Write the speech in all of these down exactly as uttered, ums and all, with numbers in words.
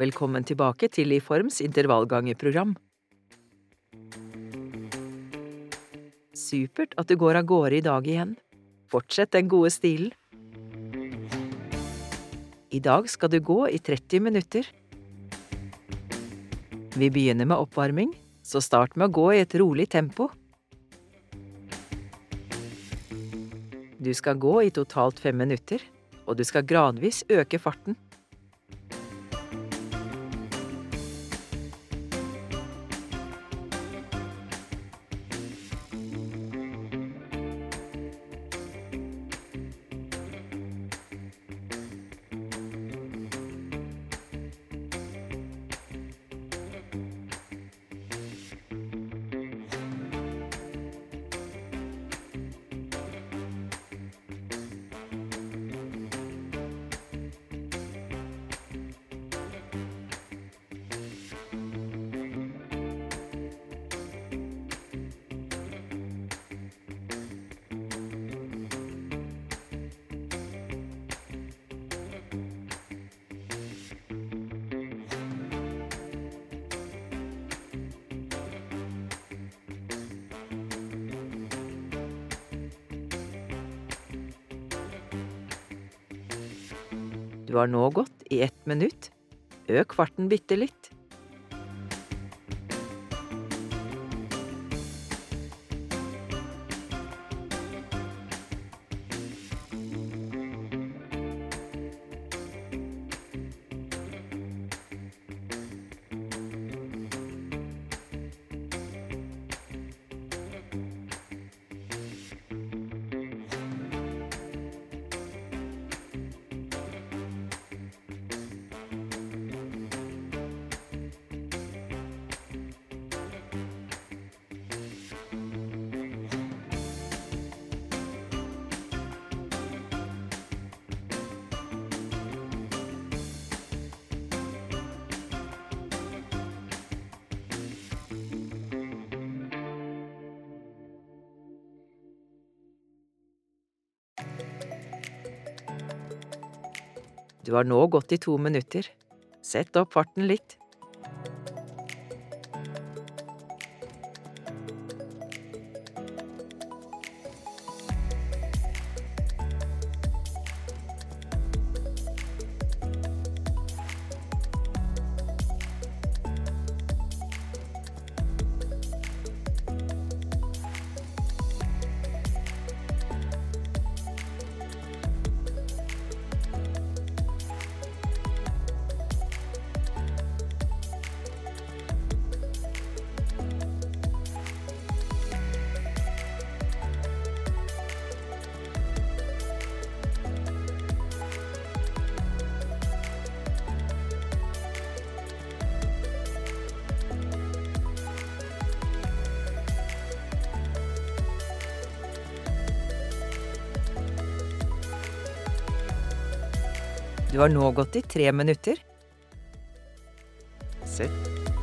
Velkommen tilbake til I Forms intervallgangerprogram. Supert at du går av gårde I dag igjen. Fortsett den gode stilen. I dag skal du gå I tretti minutter. Vi begynner med oppvarming, så start med å gå I et rolig tempo. Du skal gå I totalt fem minutter, og du skal gradvis øke farten. Du har nå gått I ett minutt. Øk farten bitte litt. Du har nå gått I to minutter. Sett opp farten litt. Du har nå gått I tre minutter. Sett.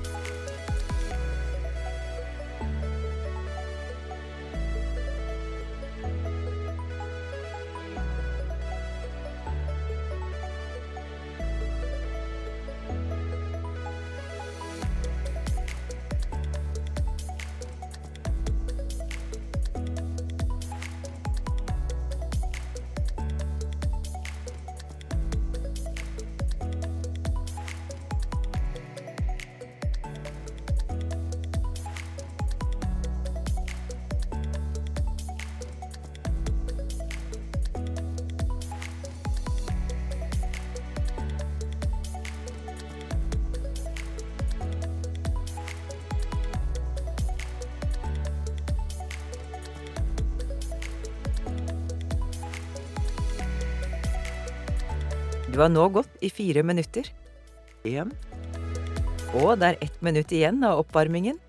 Du har nå gått I fire minutter. En. Og det er ett minutt igjen av oppvarmingen.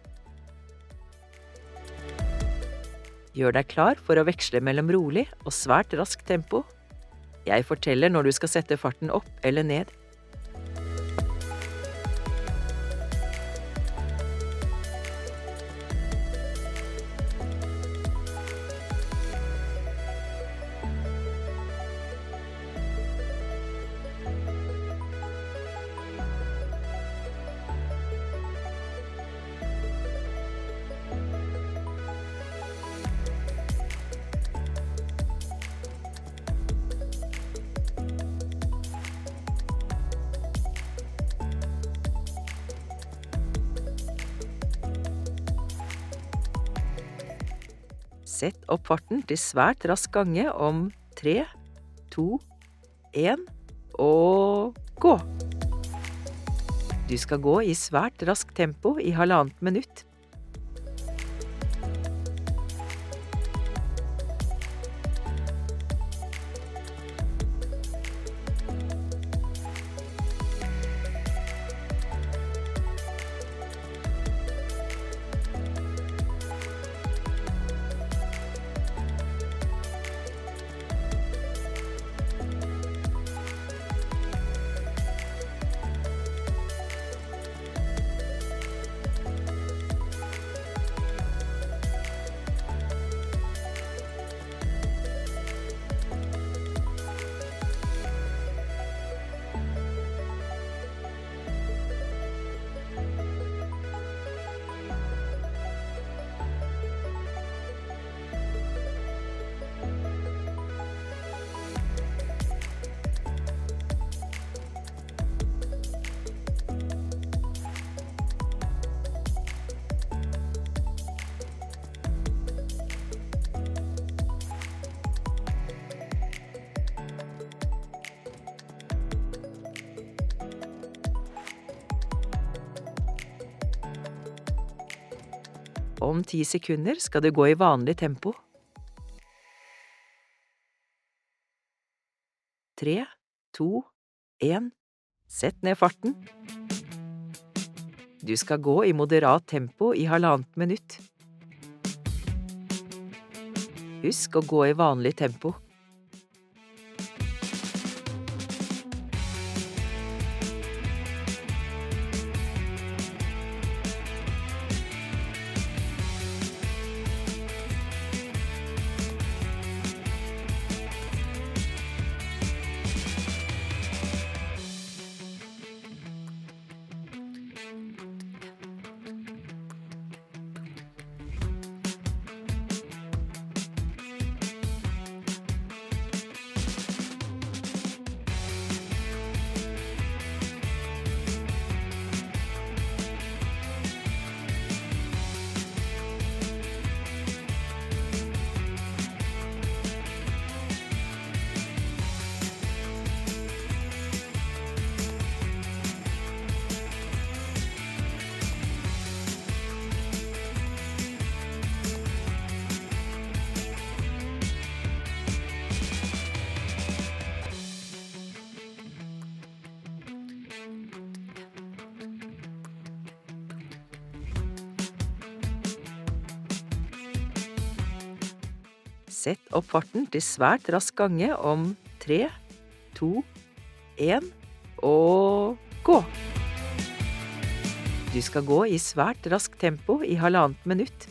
Gjør deg klar for å veksle mellom rolig og svært raskt tempo. Jeg forteller når du skal sette farten opp eller ned. Sett opp farten til svært rask gange om tre, to, en og gå! Du skal gå i svært raskt tempo i halvannet minutt. Om ti sekunder skal du gå i vanlig tempo. Tre, to, en. Sett ned farten. Du skal gå i moderat tempo i halvannet minutt. Husk å gå i vanlig tempo. Sett opp farten til svært rask gange om tre, to, en og gå! Du skal gå i svært raskt tempo i halvannet minutt.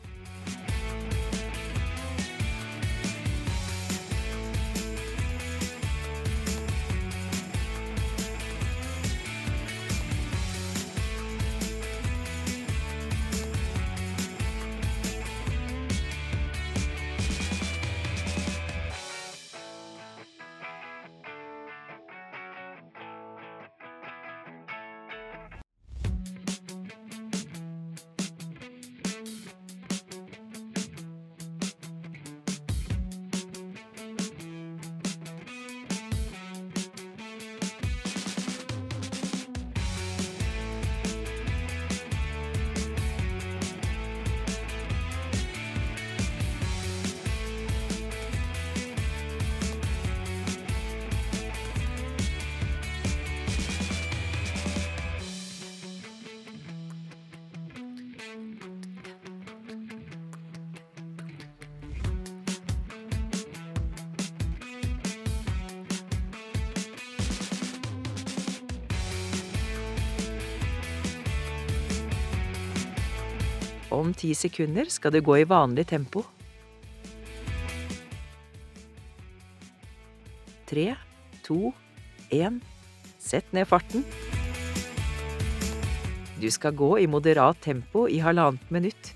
Om ti sekunder skal du gå i vanlig tempo. Tre, to, en. Sett ned farten. Du skal gå i moderat tempo i halvannet minutt.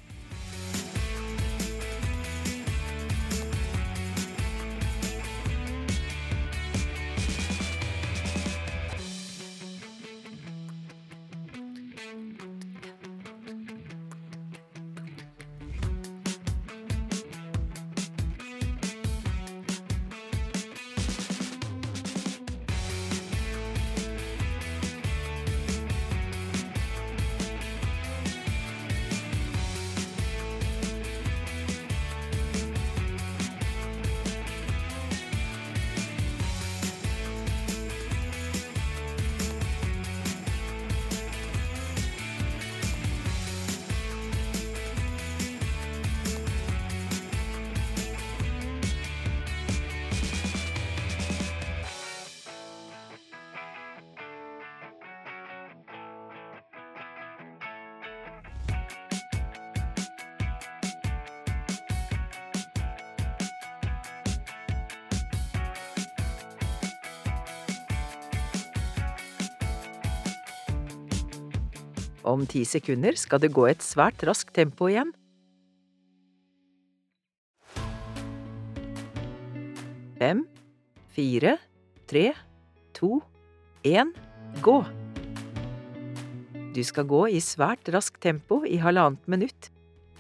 Om ti sekunder skal det gå et svært raskt tempo igjen. Fem, fire, tre, to, en, gå! Du skal gå i svært raskt tempo i halvannet minutt.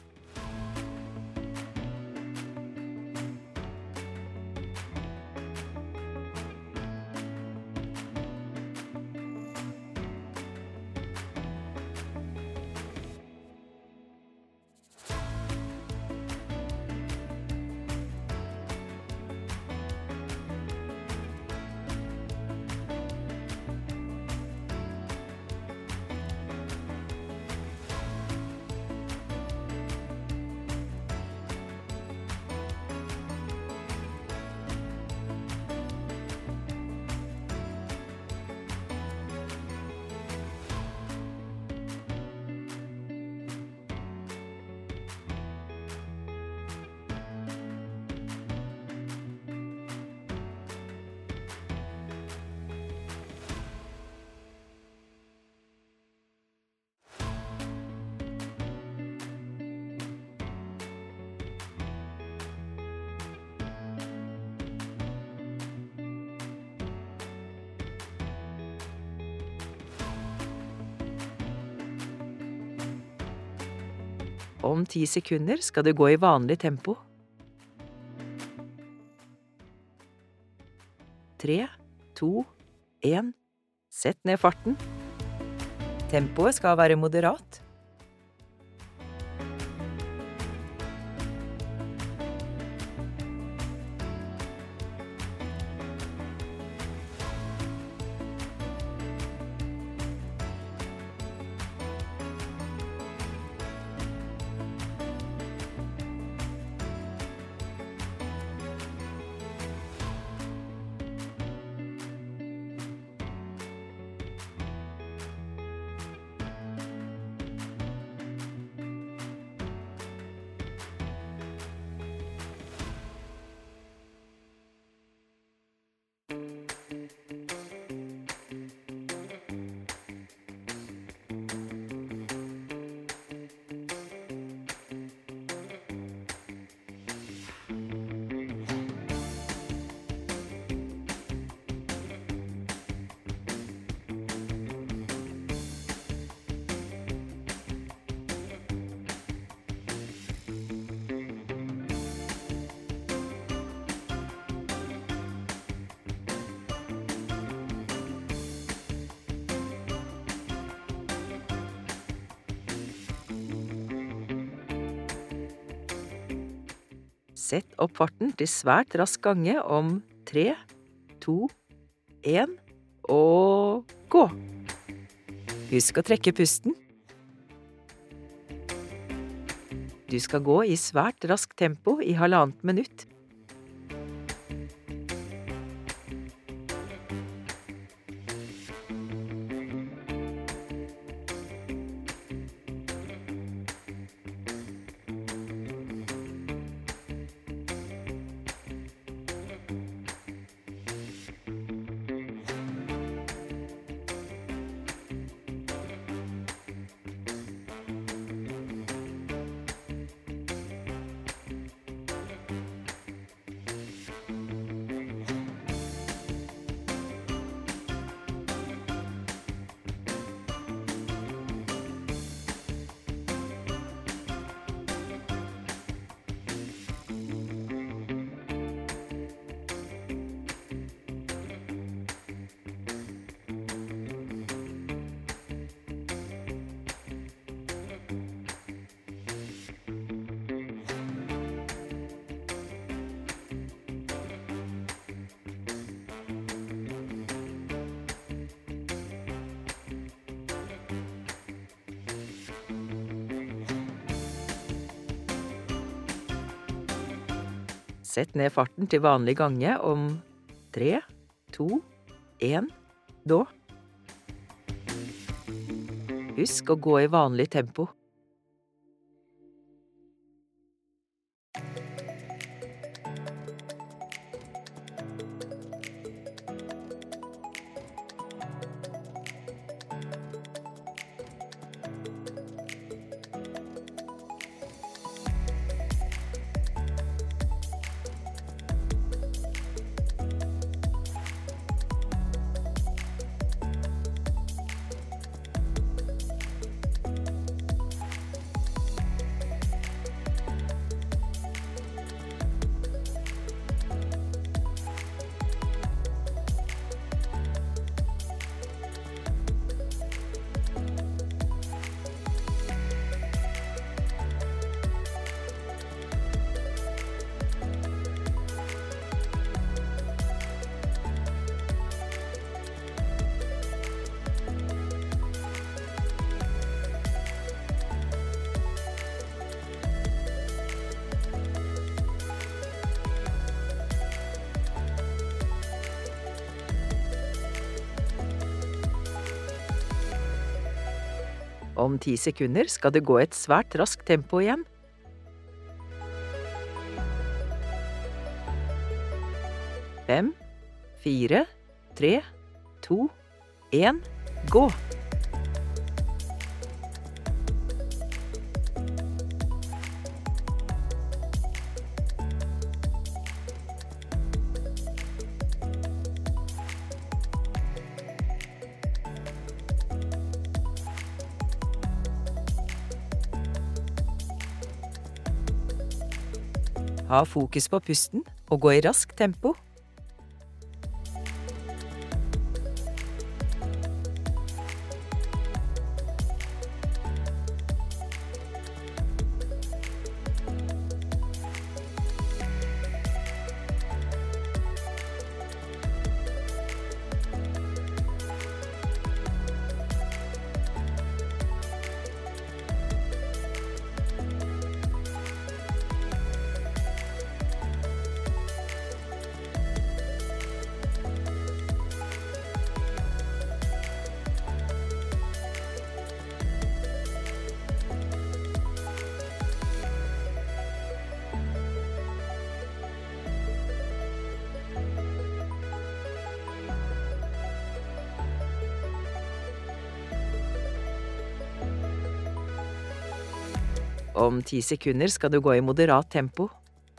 Om ti sekunder skal det gå i vanlig tempo. Tre, to, en. Sett ned farten. Tempoet skal være moderat. Sett opp farten til svært rask gange om tre, to, en, og gå! Husk å trekke pusten. Du skal gå i svært raskt tempo i halvannet minutt. Sett ned farten til vanlig gange om tre, to, en, da. Husk å gå i vanlig tempo. Om ti sekunder skal du gå i et svært raskt tempo igjen. Fem, fire, tre, to, en, gå! Ha fokus på pusten og gå i raskt tempo. Om ti sekunder skal du gå i moderat tempo.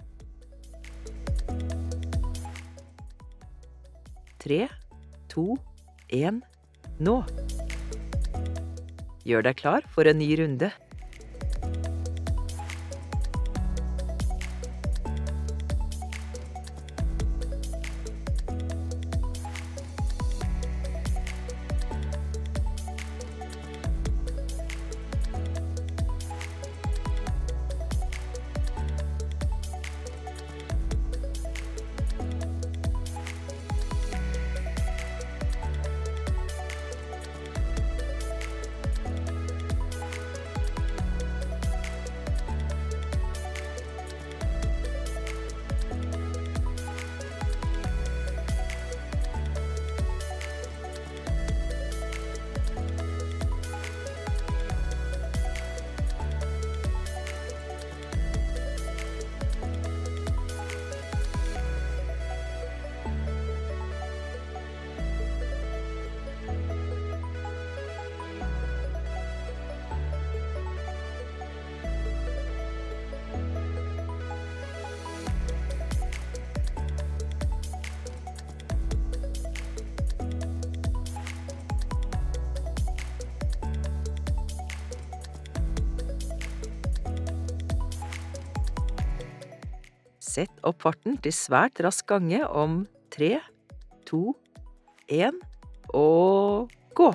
Tre, to, en, nå! Gjør deg klar for en ny runde. Sett opp farten til svært rask gange om tre, to, en, og gå!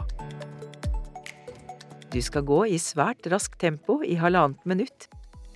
Du skal gå i svært raskt tempo i halvannet minutt.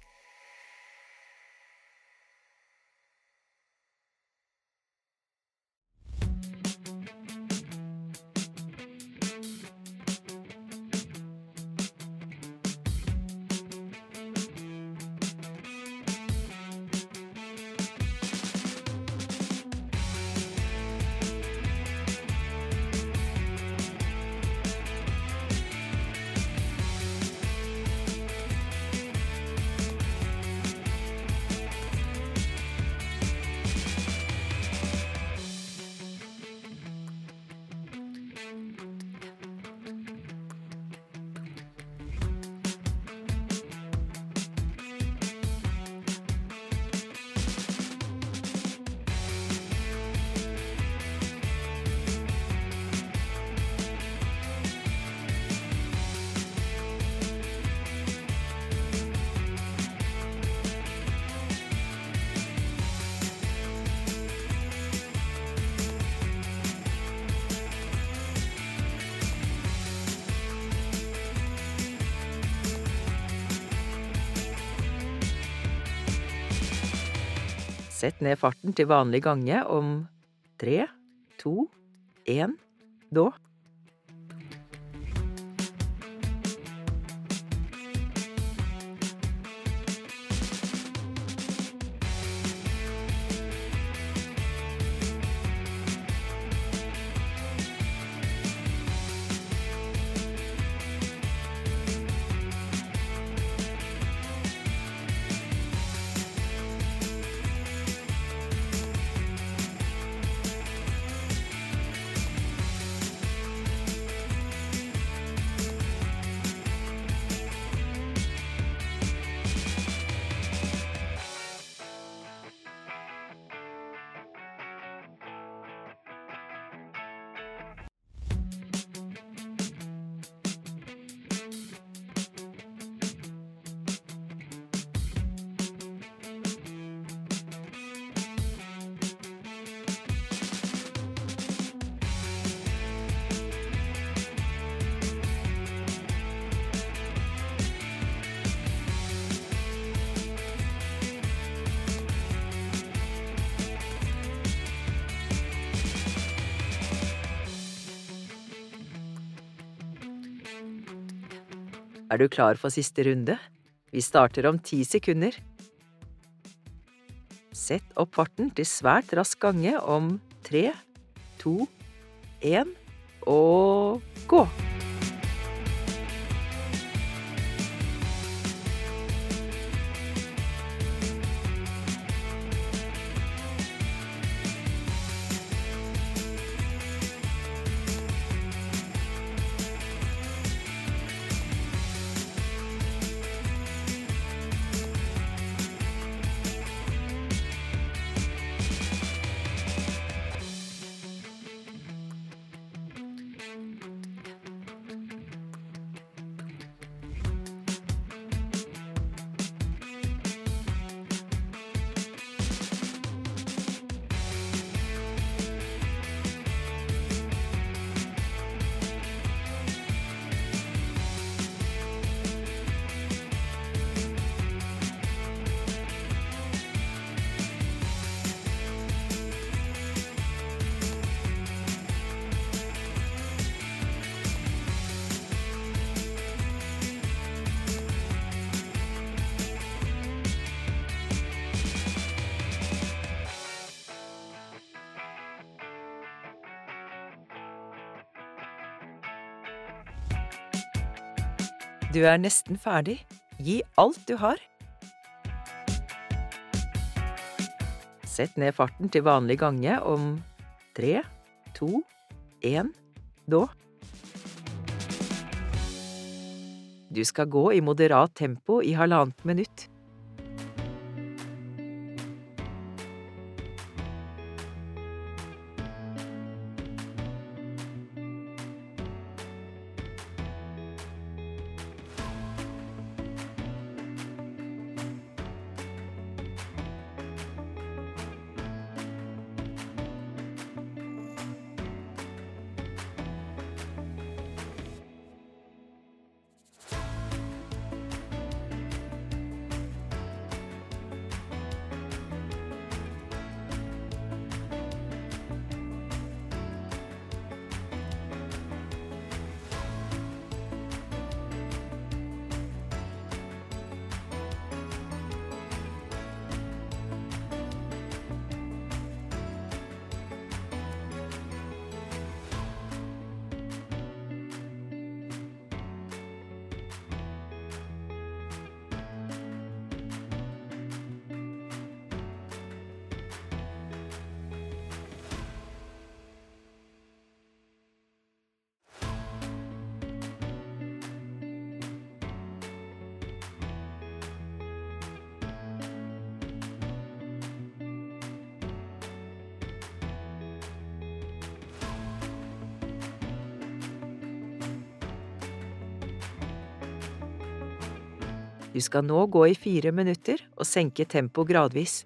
Sett ned farten til vanlig gange om tre, to, en, nå! Er du klar for siste runde? Vi starter om ti sekunder. Sett opp farten til svært rask gange om tre, to, en, og gå! Du er nesten ferdig. Gi alt du har. Sett ned farten til vanlig gange om tre, to, en, nå. Du skal gå i moderat tempo i halvannet minutt. Du skal nå gå i fire minutter og senke tempo gradvis.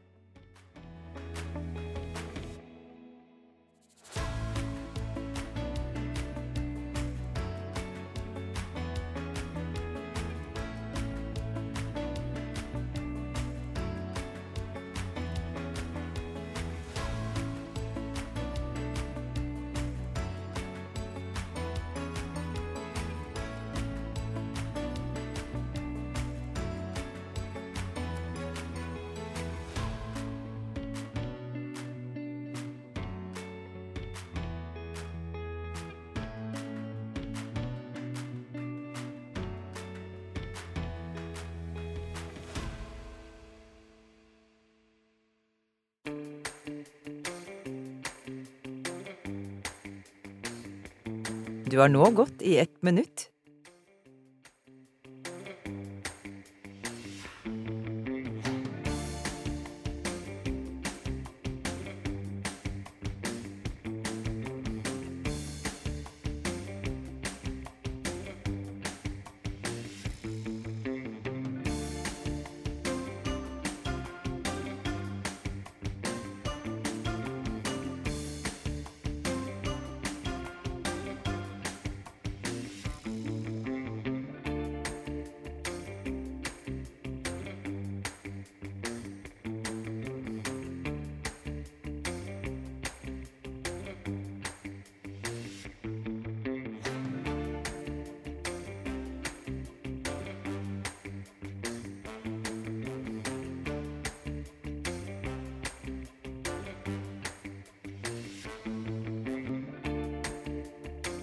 Du har nå gått i ett minutt.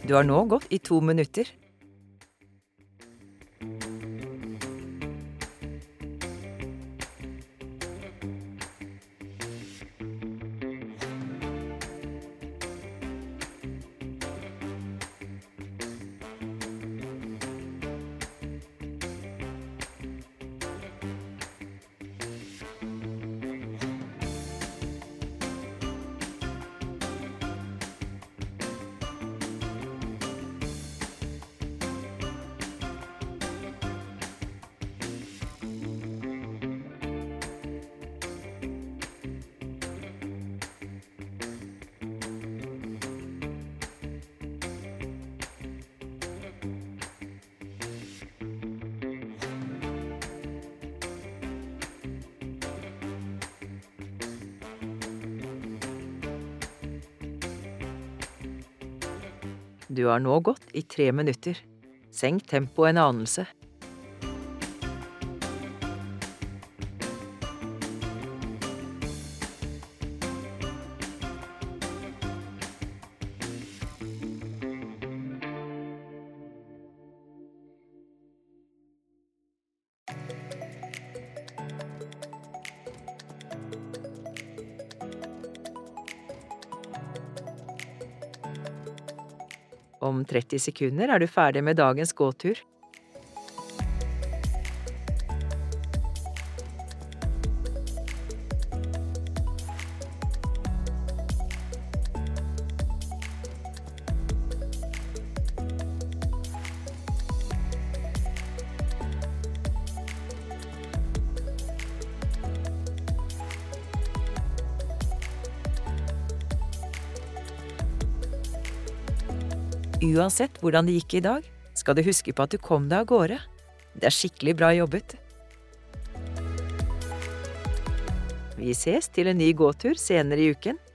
Du har nå gått i to minutter. Du har nå gått i tre minutter. Senk tempoet en anelse. Om tretti sekunder er du ferdig med dagens gåtur. Uansett hvordan det gikk i dag, skal du huske på at du kom deg av gårde. Det er skikkelig bra jobbet. Vi ses til en ny gåtur senere i uken.